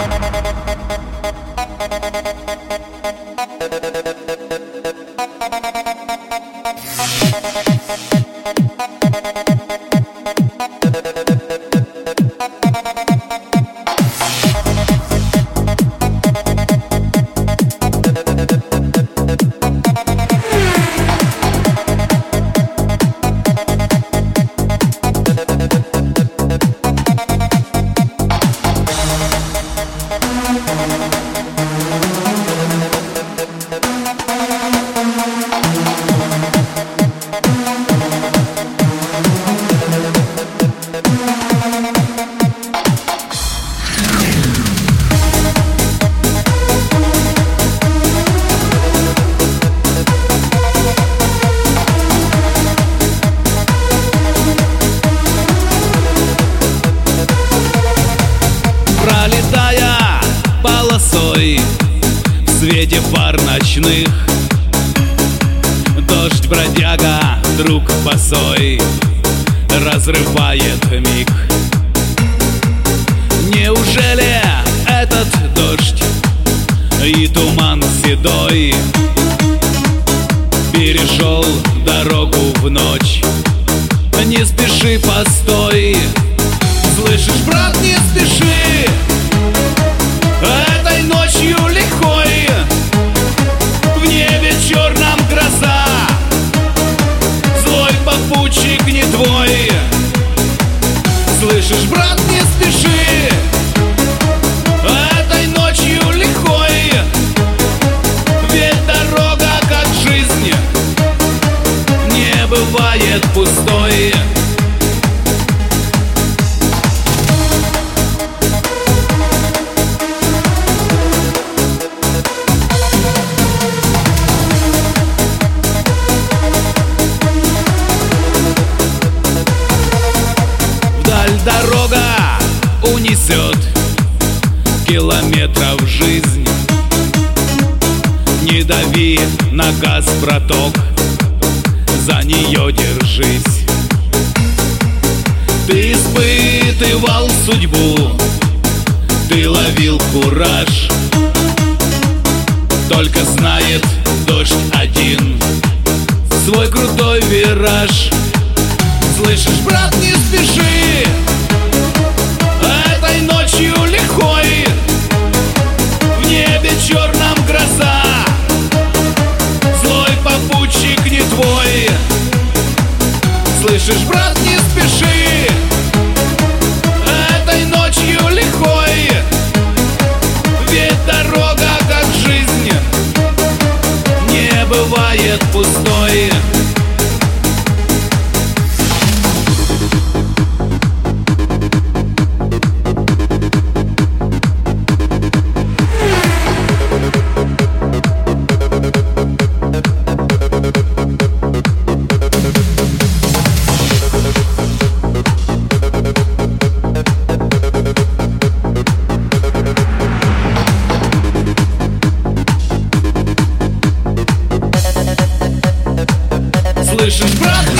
Пролетая полосой в свете фар ночных, дождь бродяга, друг босой, разрывает миг. Неужели этот дождь и туман седой перешел дорогу в ночь? Не спеши, постой. Слышишь, брат, не спеши, этой ночью лихой в небе черном гроза, злой попутчик не твой. Слышишь, брат, не спеши, этой ночью лихой, ведь дорога, как жизнь, не бывает пустой. Дорога унесет километров жизнь. Не дави на газ, браток, за нее держись. Ты испытывал судьбу, ты ловил кураж. Только знает дождь один свой крутой вираж. Слышишь, брат, не спеши, этой ночью лихой в небе черном гроза, злой попутчик не твой. Слышишь, брат, не спеши, этой ночью лихой, ведь дорога, как жизнь, не бывает пустой. Слышишь, брат?